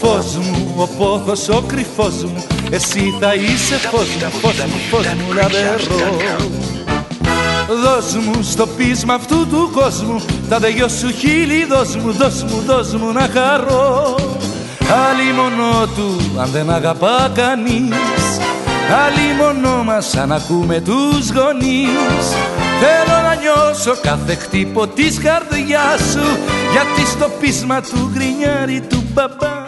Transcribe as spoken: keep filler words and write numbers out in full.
φως μου, ο πόθος ο κρυφός μου, εσύ θα είσαι φως μου, φως μου, φως μου λαβερό. Δώσ' μου στο πείσμα αυτού του κόσμου τα δυο σου χείλη, δώσ' μου, δώσ' μου, δώσ' μου να χαρώ. Άλλη μόνο του αν δεν αγαπά κανείς, άλλη μόνο μας αν ακούμε τους γονείς. Θέλω να νιώσω κάθε χτύπο της καρδιάς σου, γιατί στο πείσμα του γκρινιάρι του μπαμπά